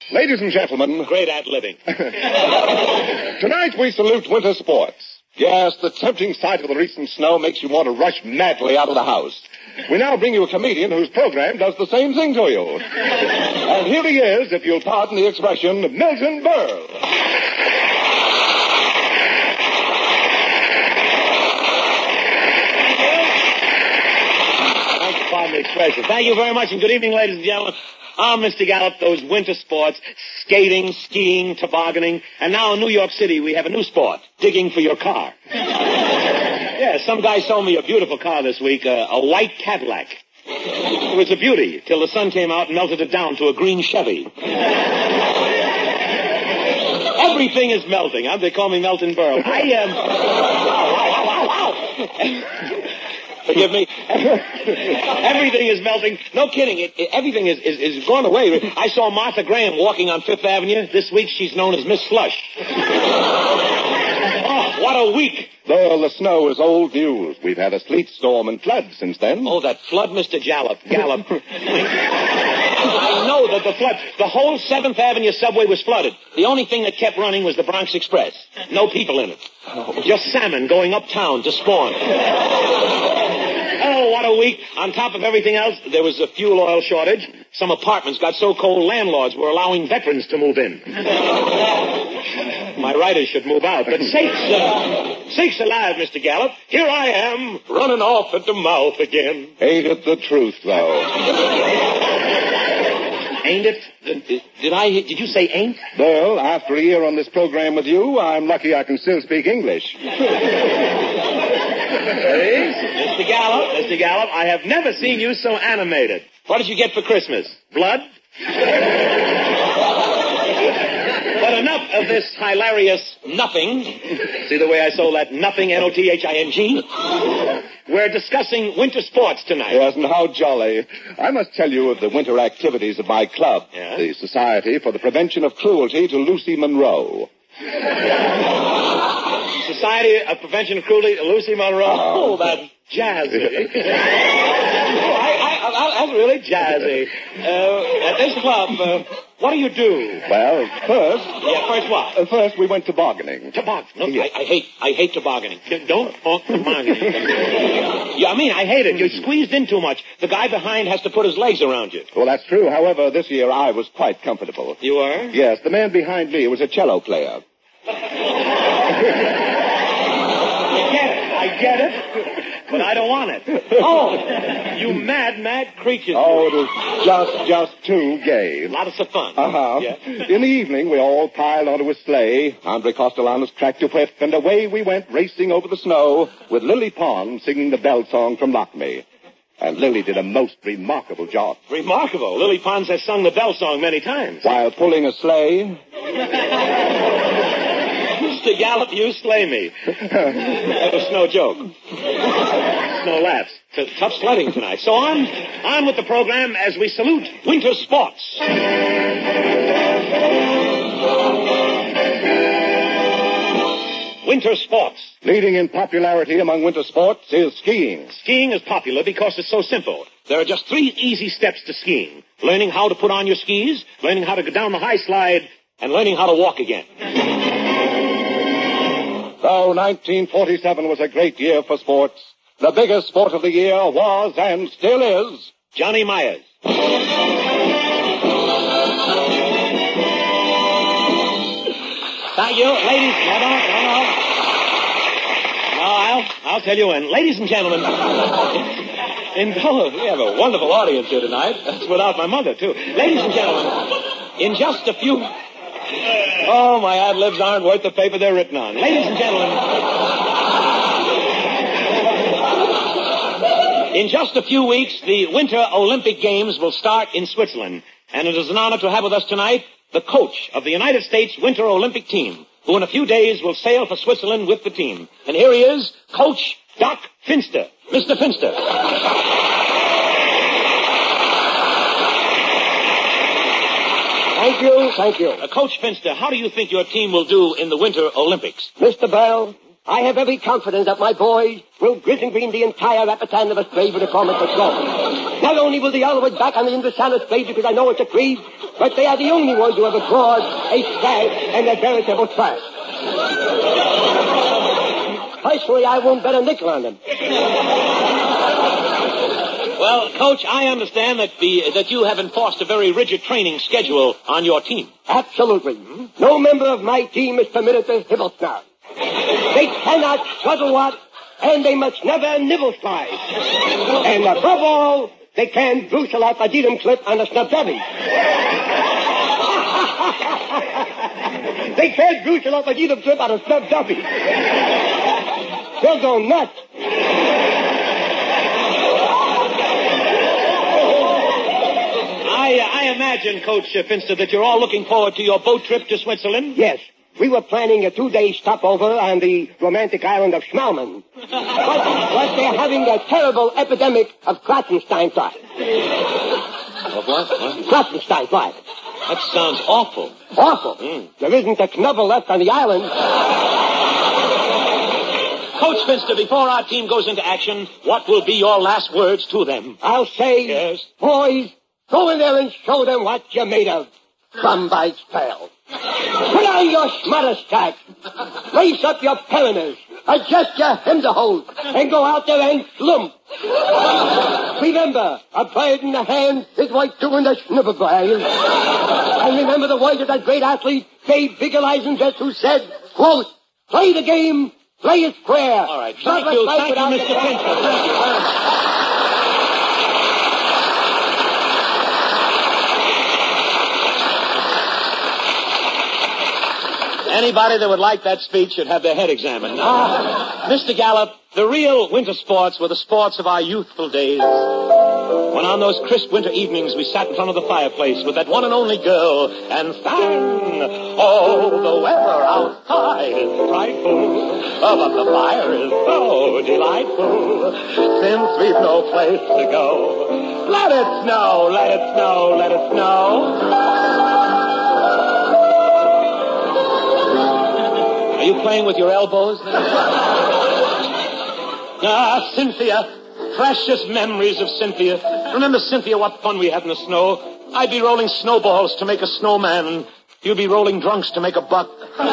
Ladies and gentlemen. Great ad-libbing. Tonight we salute winter sports. Yes, the tempting sight of the recent snow makes you want to rush madly out of the house. We now bring you a comedian whose program does the same thing to you. And here he is, if you'll pardon the expression, Milton Berle. Pardon the expression. Thank you very much, and good evening, ladies and gentlemen. Mr. Gallup, those winter sports, skating, skiing, tobogganing, and now in New York City we have a new sport, digging for your car. Yeah, some guy sold me a beautiful car this week, a white Cadillac. It was a beauty, till the sun came out and melted it down to a green Chevy. Everything is melting, huh? They call me Milton Berle. Forgive me. Everything is melting. No kidding. Everything is gone away. I saw Martha Graham walking on Fifth Avenue. This week she's known as Miss Slush. Oh, what a week. Well, the snow is old news. We've had a sleet storm and flood since then. Oh, that flood, Mr. Gallup. I know that the flood, the whole 7th Avenue subway was flooded. The only thing that kept running was the Bronx Express. No people in it. Just salmon going uptown to spawn. Oh, what a week. On top of everything else, there was a fuel oil shortage. Some apartments got so cold, landlords were allowing veterans to move in. My writers should move out. But sakes alive, Mr. Gallup, here I am, running off at the mouth again. Ain't it the truth, though? Ain't it? Did you say ain't? Well, after a year on this program with you, I'm lucky I can still speak English. Mr. Gallup, I have never seen you so animated. What did you get for Christmas? Blood? But enough of this hilarious nothing. See the way I sold that nothing, N-O-T-H-I-N-G? We're discussing winter sports tonight. Yes, and how jolly. I must tell you of the winter activities of my club, the Society for the Prevention of Cruelty to Lucy Monroe. Society of Prevention of Cruelty to Lucy Monroe? Oh, that's jazzy. That's really jazzy. At this club, what do you do? Well, first... Yeah, first what? First, we went tobogganing. Tobogganing? No, yes. I hate tobogganing. Don't talk tobogganing. Yeah, I hate it. You're squeezed in too much. The guy behind has to put his legs around you. Well, that's true. However, this year I was quite comfortable. You were? Yes, the man behind me was a cello player. I get it, but I don't want it. Oh, you mad creatures. Oh, it was just too gay. Lots of fun. Uh-huh. Yeah. In the evening, we all piled onto a sleigh, Andre Castellanos cracked a whip, and away we went racing over the snow with Lily Pond singing the bell song from Lock Me. And Lily did a most remarkable job. Remarkable? Lily Pons has sung the bell song many times. While pulling a sleigh... Mr. Gallup, you slay me. That was no joke. No laughs. Tough sledding tonight. So on with the program as we salute winter sports. Winter sports. Leading in popularity among winter sports is skiing. Skiing is popular because it's so simple. There are just 3 easy steps to skiing. Learning how to put on your skis, learning how to go down the high slide, and learning how to walk again. Though 1947 was a great year for sports, the biggest sport of the year was and still is Johnny Myers. Thank you, ladies. No, I'll tell you when. Ladies and gentlemen, we have a wonderful audience here tonight. That's without my mother, too. Ladies and gentlemen, in just a few... Oh, my ad-libs aren't worth the paper they're written on. Ladies and gentlemen, in just a few weeks, the Winter Olympic Games will start in Switzerland. And it is an honor to have with us tonight the coach of the United States Winter Olympic team, who in a few days will sail for Switzerland with the team. And here he is, Coach Doc Finster. Mr. Finster. Thank you. Coach Finster, how do you think your team will do in the Winter Olympics? Mr. Bell, I have every confidence that my boys will grit and green the entire epicenter of a favorite performance for gold. Not only will they always back on the Indus-Salus plate because I know it's a creed, but they are the only ones who have a fraud, a scag, and a veritable trash. Personally, I won't bet a nickel on them. Well, Coach, I understand that you have enforced a very rigid training schedule on your team. Absolutely. No member of my team is permitted to hibble snarl. They cannot struggle what, and they must never nibble slide. And above all, they can't brutal out a Dedham clip on a snubdubby. They can't brutal out a Dedham clip on a snubdubby. They'll go nuts. I imagine, Coach Finster, that you're all looking forward to your boat trip to Switzerland? Yes. We were planning a 2-day stopover on the romantic island of Schmalman. But they're having a terrible epidemic of Klotzenstein fly. Of what? Klotzenstein fly. That sounds awful. Awful. There isn't a knubble left on the island. Coach Finster, before our team goes into action, what will be your last words to them? I'll say, Yes. Boys, go in there and show them what you're made of. Trombites fell. Put on your schmutter stack. Lace up your peliners. Adjust your hose, and go out there and slump. Remember, a bird in the hand is like doing the schnibberbrain. And remember the words of that great athlete, Dave Bigger-Eisenbest, who said, quote, play the game, play it square. All right. Thank you, Mr. Finster. Thank you very much. Anybody that would like that speech should have their head examined. Mr. Gallup, the real winter sports were the sports of our youthful days. When on those crisp winter evenings we sat in front of the fireplace with that one and only girl and sang, oh, the weather outside is frightful, but the fire is so delightful. Since we've no place to go, let it snow, let it snow, let it snow. Are you playing with your elbows? Cynthia. Precious memories of Cynthia. Remember, Cynthia, what fun we had in the snow? I'd be rolling snowballs to make a snowman, and you'd be rolling drunks to make a buck.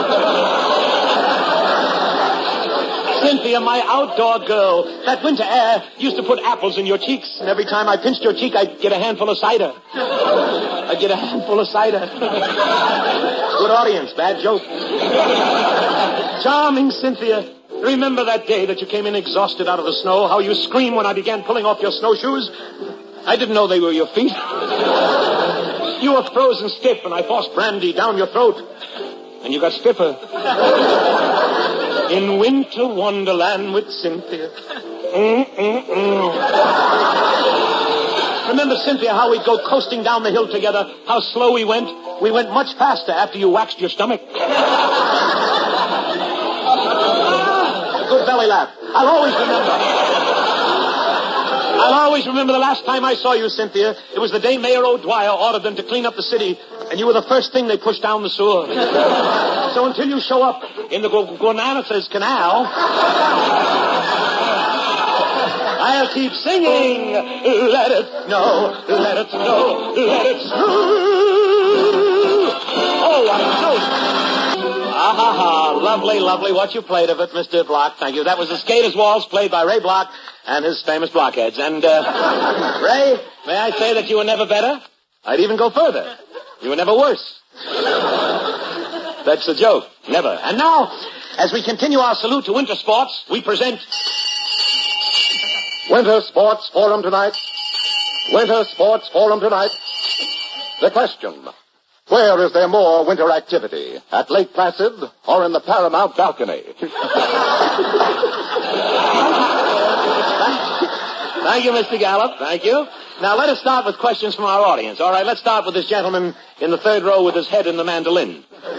Cynthia, my outdoor girl, that winter air used to put apples in your cheeks, and every time I pinched your cheek, I'd get a handful of cider. I'd get a handful of cider. Good audience, bad joke. Charming Cynthia. Remember that day that you came in exhausted out of the snow, how you screamed when I began pulling off your snowshoes? I didn't know they were your feet. You were frozen stiff, and I forced brandy down your throat, and you got stiffer. In winter wonderland with Cynthia. Remember, Cynthia, how we'd go coasting down the hill together, how slow we went? We went much faster after you waxed your stomach. A good belly laugh. I'll always remember the last time I saw you, Cynthia. It was the day Mayor O'Dwyer ordered them to clean up the city, and you were the first thing they pushed down the sewer. So until you show up in the Guananas Canal, I'll keep singing, let it snow, let it snow, let it snow. Oh, what a note. Lovely, lovely what you played of it, Mr. Block. Thank you. That was the Skater's Waltz played by Ray Block and his famous blockheads. And, Ray, may I say that you were never better? I'd even go further. You were never worse. That's a joke. Never. And now, as we continue our salute to winter sports, we present... Winter Sports Forum tonight. Winter Sports Forum tonight. The question: where is there more winter activity? At Lake Placid or in the Paramount balcony? Thank you, Mr. Gallup. Thank you. Now, let us start with questions from our audience. All right, let's start with this gentleman in the third row with his head in the mandolin.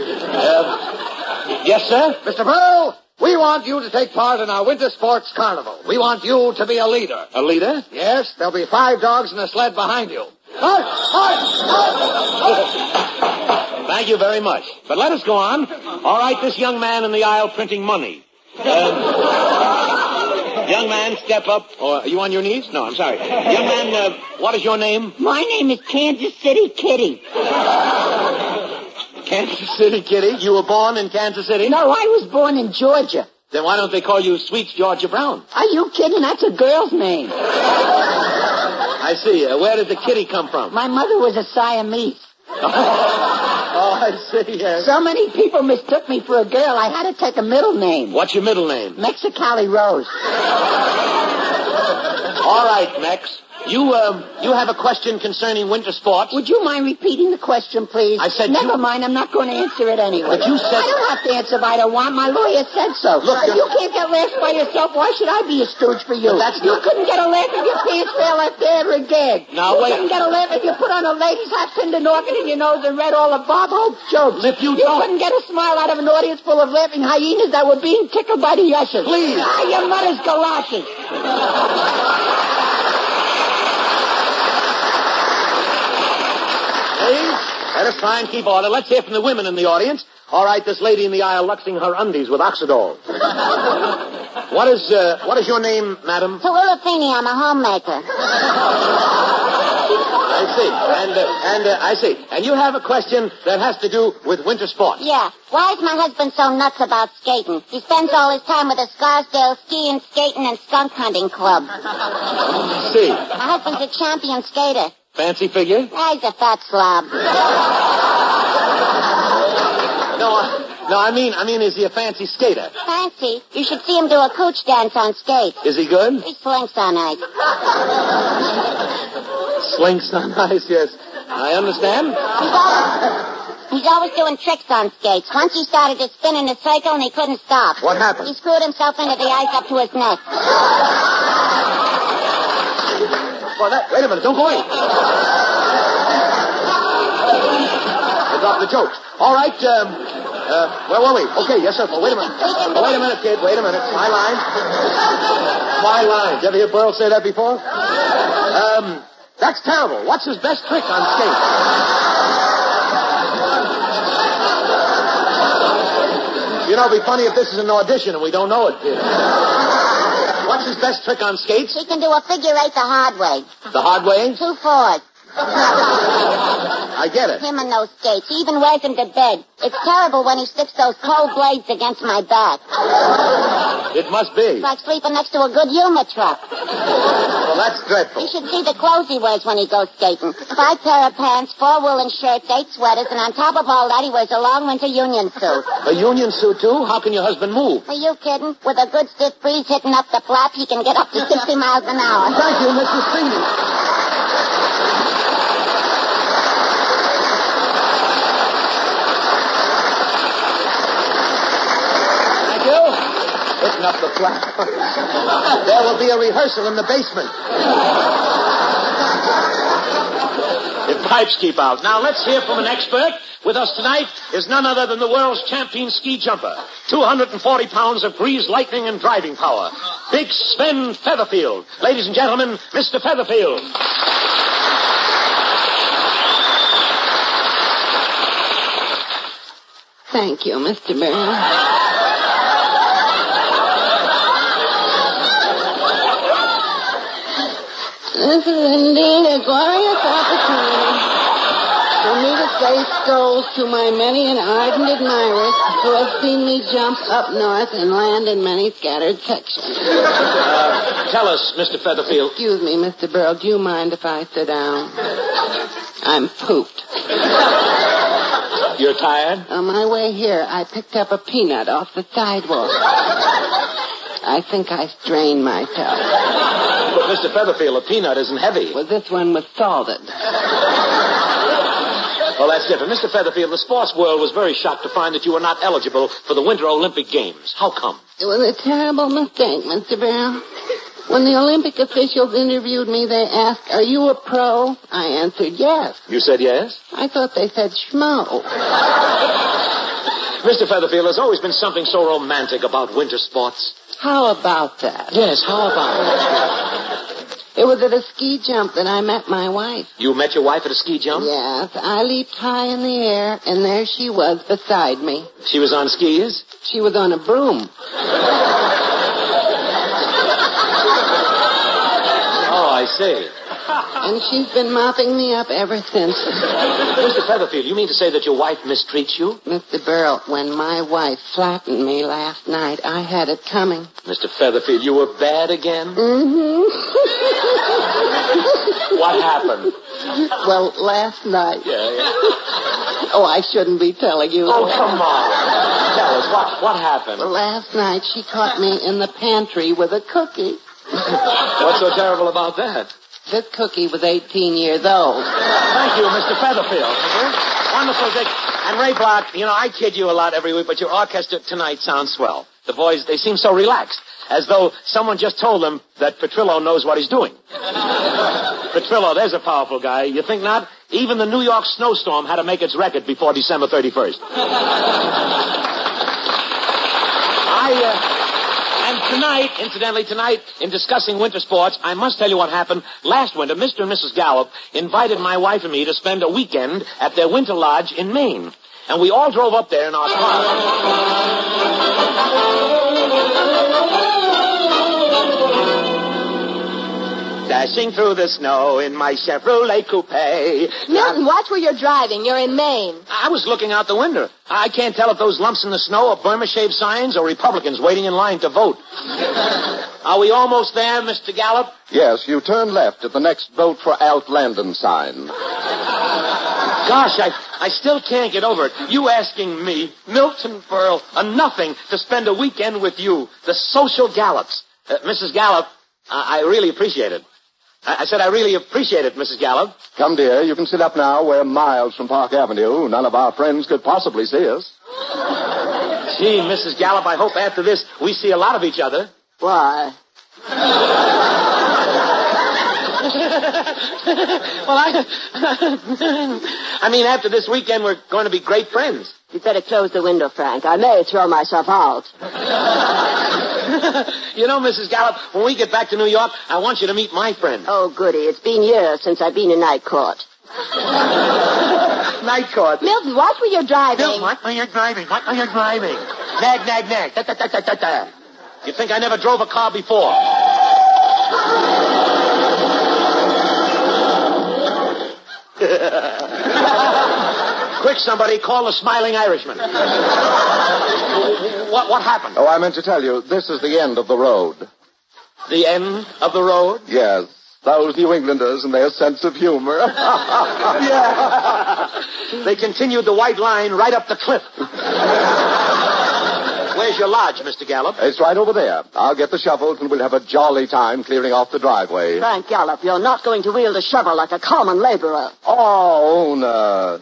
Yes, sir? Mr. Burl, we want you to take part in our winter sports carnival. We want you to be a leader. A leader? Yes, there'll be 5 dogs in a sled behind you. Thank you very much. But let us go on. All right, this young man in the aisle printing money. Young man, step up. Or are you on your knees? No, I'm sorry. Young man, what is your name? My name is Kansas City Kitty. Kansas City Kitty? You were born in Kansas City? No, I was born in Georgia. Then why don't they call you Sweets Georgia Brown? Are you kidding? That's a girl's name. I see. Where did the kitty come from? My mother was a Siamese. Oh, I see. Yes. So many people mistook me for a girl, I had to take a middle name. What's your middle name? Mexicali Rose. All right, Mex. You have a question concerning winter sports? Would you mind repeating the question, please? I said Never mind, I'm not going to answer it anyway. But you said... I don't have to answer if I don't want. My lawyer said so. Look, if you can't get laughs by yourself, why should I be a stooge for you? You couldn't get a laugh if your pants fell left there or gag. Now, wait. You couldn't get a laugh if you put on a lady's hat, pinned an orchid in your nose, and read all of Bob Hope's jokes. If you couldn't get a smile out of an audience full of laughing hyenas that were being tickled by the ushers. Please. Your mother's galoshes. Let us try and keep order. Let's hear from the women in the audience. All right, this lady in the aisle luxing her undies with Oxidol. What is your name, madam? Tooele Feeney, I'm a homemaker. I see. And I see. And you have a question that has to do with winter sports. Yeah. Why is my husband so nuts about skating? He spends all his time with the Scarsdale Skiing, Skating, and Skunk Hunting Club. See. My husband's a champion skater. Fancy figure? He's a fat slob. No, I mean, is he a fancy skater? Fancy? You should see him do a cooch dance on skates. Is he good? He slinks on ice. Slinks on ice, yes. I understand. He's always doing tricks on skates. Once he started to spin in a circle and he couldn't stop. What happened? He screwed himself into the ice up to his neck. Well, wait a minute. Don't go away. I dropped the jokes. All right. Where were we? Okay, yes, sir. Well, wait a minute. Wait a minute, kid. Wait a minute. My line. My line. Did you ever hear Burl say that before? That's terrible. What's his best trick on skates? You know, it'd be funny if this is an audition and we don't know it, kid. What's his best trick on skates? He can do a figure eight the hard way. The hard way? 2 4s. I get it. Him and those skates. He even wears them to bed. It's terrible when he sticks those cold blades against my back. It must be. It's like sleeping next to a good humor truck. Well, that's dreadful. You should see the clothes he wears when he goes skating. 5 pair of pants, 4 woolen shirts, 8 sweaters, and on top of all that, he wears a long winter union suit. A union suit, too? How can your husband move? Are you kidding? With a good stiff breeze hitting up the flap, he can get up to 60 miles an hour. Thank you, Mrs. Feeney. Hitting up the flap. There will be a rehearsal in the basement. If pipes keep out. Now, let's hear from an expert. With us tonight is none other than the world's champion ski jumper. 240 pounds of greased lightning and driving power. Big Sven Featherfield. Ladies and gentlemen, Mr. Featherfield. Thank you, Mr. Barron. This is indeed a glorious opportunity for me to say skulls to my many and ardent admirers who have seen me jump up north and land in many scattered sections. Tell us, Mr. Featherfield. Excuse me, Mr. Burl, do you mind if I sit down? I'm pooped. You're tired? On my way here, I picked up a peanut off the sidewalk. I think I strained myself. But, Mr. Featherfield, a peanut isn't heavy. Well, this one was salted. Well, that's different. Mr. Featherfield, the sports world was very shocked to find that you were not eligible for the Winter Olympic Games. How come? It was a terrible mistake, Mr. Brown. When the Olympic officials interviewed me, they asked, "Are you a pro?" I answered, yes. You said yes? I thought they said schmo. Mr. Featherfield, there's always been something so romantic about winter sports. How about that? Yes, how about it? It was at a ski jump that I met my wife. You met your wife at a ski jump? Yes. I leaped high in the air, and there she was beside me. She was on skis? She was on a broom. I see. And she's been mopping me up ever since. Mr. Featherfield, you mean to say that your wife mistreats you? Mr. Burl, when my wife flattened me last night, I had it coming. Mr. Featherfield, you were bad again? Mm-hmm. What happened? Well, last night. Yeah. Oh, I shouldn't be telling you. Oh, come on. Tell us, what happened? Last night she caught me in the pantry with a cookie. What's so terrible about that? The cookie was 18 years old. Thank you, Mr. Featherfield. Wonderful, Dick. And Ray Block, I kid you a lot every week, but your orchestra tonight sounds swell. The boys, they seem so relaxed, as though someone just told them that Petrillo knows what he's doing. Petrillo, there's a powerful guy. You think not? Even the New York snowstorm had to make its record before December 31st. And tonight, in discussing winter sports, I must tell you what happened. Last winter, Mr. and Mrs. Gallup invited my wife and me to spend a weekend at their winter lodge in Maine. And we all drove up there in our car. Dashing through the snow in my Chevrolet coupe. Milton, watch where you're driving. You're in Maine. I was looking out the window. I can't tell if those lumps in the snow are Burma Shave signs or Republicans waiting in line to vote. Are we almost there, Mr. Gallup? Yes, you turn left at the next vote for Alf Landon sign. Gosh, I still can't get over it. You asking me, Milton Berle, a nothing, to spend a weekend with you, the social Gallups. Mrs. Gallup, I really appreciate it. I said I really appreciate it, Mrs. Gallup. Come, dear, you can sit up now. We're miles from Park Avenue. None of our friends could possibly see us. Gee, Mrs. Gallup, I hope after this we see a lot of each other. Why? Well, I mean, after this weekend, we're going to be great friends. You'd better close the window, Frank. I may throw myself out. You know, Mrs. Gallup, when we get back to New York, I want you to meet my friend. Oh, goody. It's been years since I've been in night court. Night court. Milton, watch where you're driving. Milton, watch where you're driving. Watch where you're driving. Nag, nag, nag. Da, da, da, da, da, da. You think I never drove a car before? Quick, somebody, call the Smiling Irishman. What happened? Oh, I meant to tell you, this is the end of the road. The end of the road? Yes. Those New Englanders and their sense of humor. Yeah. They continued the white line right up the cliff. Where's your lodge, Mr. Gallup? It's right over there. I'll get the shovels and we'll have a jolly time clearing off the driveway. Frank Gallup, you're not going to wield a shovel like a common laborer. Oh, no.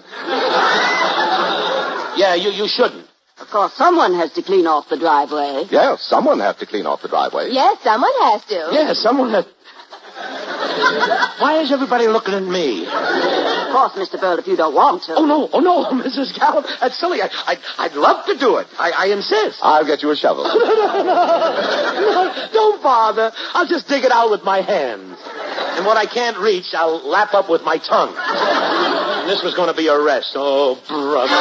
Yeah, you shouldn't. Of course, someone has to clean off the driveway. Yes, someone has to clean off the driveway. Yes, someone has to. Yeah, someone has... Why is everybody looking at me? Of course, Mr. Bird, if you don't want to. Oh, no, Mrs. Gallup. That's silly. I'd love to do it. I insist. I'll get you a shovel. No, don't bother. I'll just dig it out with my hands. And what I can't reach, I'll lap up with my tongue. And this was going to be a rest. Oh, brother.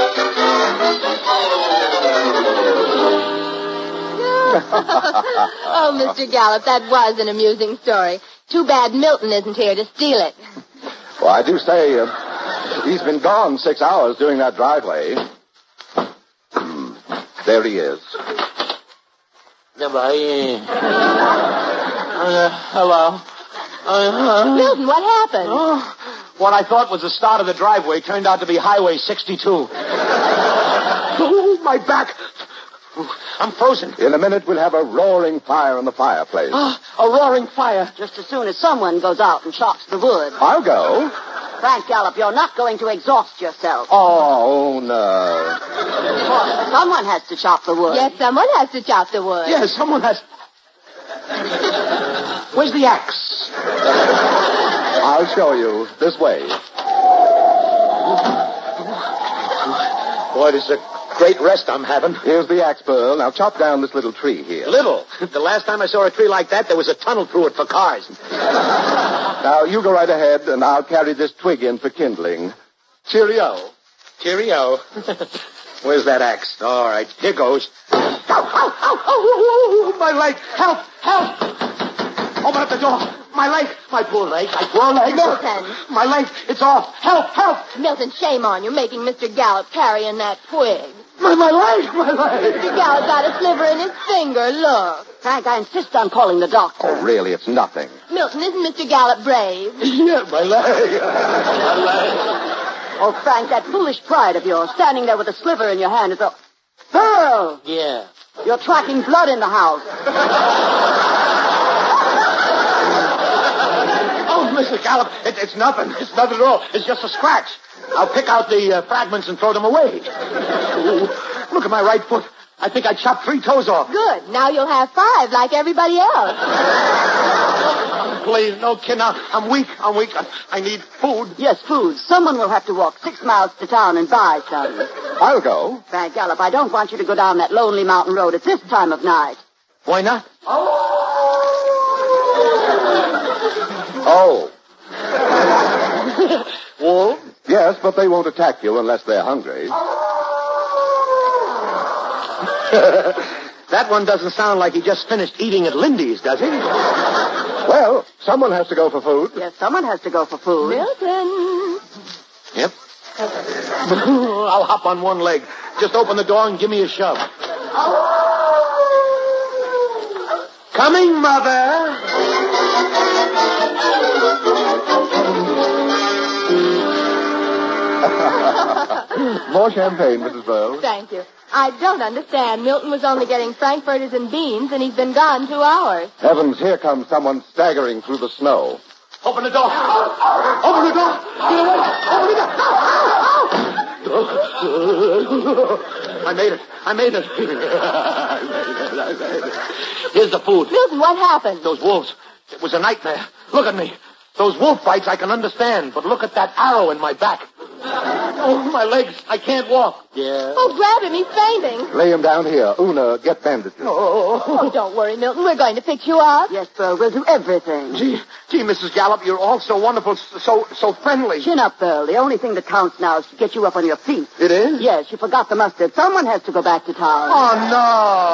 Oh, Mr. Gallup, that was an amusing story. Too bad Milton isn't here to steal it. Well, I do say, he's been gone 6 hours doing that driveway. There he is. Hello. Milton, what happened? Oh, what I thought was the start of the driveway turned out to be Highway 62. Oh, my back. I'm frozen. In a minute, we'll have a roaring fire in the fireplace. A roaring fire. Just as soon as someone goes out and chops the wood. I'll go. Frank Gallup, you're not going to exhaust yourself. Oh, no. Of course, someone has to chop the wood. Yes, someone has to chop the wood. Yes, someone has... Where's the axe? I'll show you. This way. Boy, this is a great rest I'm having. Here's the axe, Pearl. Now chop down this little tree here. Little? The last time I saw a tree like that, there was a tunnel through it for cars. Now, you go right ahead, and I'll carry this twig in for kindling. Cheerio. Cheerio. Where's that axe? All right, here goes. Ow, ow, ow, ow, my leg. Help, help. Open up the door. My leg. My poor leg. My poor leg. Milton. My leg. It's off. Help. Help. Milton, shame on you, making Mr. Gallup carry in that twig. My leg. My leg. Mr. Gallup got a sliver in his finger, look. Frank, I insist on calling the doctor. Oh, really? It's nothing. Milton, isn't Mr. Gallup brave? Yeah, my leg. My leg. Oh, Frank, that foolish pride of yours, standing there with a sliver in your hand is a... Pearl! Yeah. You're tracking blood in the house. Oh, Mr. Gallup, it's nothing. It's nothing at all. It's just a scratch. I'll pick out the fragments and throw them away. Ooh, look at my right foot. I think I chopped 3 toes off. Good. Now you'll have 5 like everybody else. Please, no, kid. Now, I'm weak. I need food. Yes, food. Someone will have to walk 6 miles to town and buy some. I'll go. Frank Gallup, I don't want you to go down that lonely mountain road at this time of night. Why not? Oh. Wolves? Yes, but they won't attack you unless they're hungry. That one doesn't sound like he just finished eating at Lindy's, does he? Well, someone has to go for food. Yes, someone has to go for food. Milton. Yep. I'll hop on one leg. Just open the door and give me a shove. Coming, Mother. More champagne, Mrs. Burl. Thank you. I don't understand. Milton was only getting frankfurters and beans, and he's been gone 2 hours. Heavens, here comes someone staggering through the snow. Open the door. Open the door. Get away. Open the door. I made it. I made it. Here's the food. Milton, what happened? Those wolves. It was a nightmare. Look at me. Those wolf bites I can understand, but look at that arrow in my back. Oh, my legs. I can't walk. Yeah. Oh, grab him. He's fainting. Lay him down here. Una, get bandages. Oh, don't worry, Milton. We're going to fix you up. Yes, Burl, we'll do everything. Gee, Mrs. Gallup, you're all so wonderful, so friendly. Chin up, Burl. The only thing that counts now is to get you up on your feet. It is? Yes, you forgot the mustard. Someone has to go back to town. Oh, no.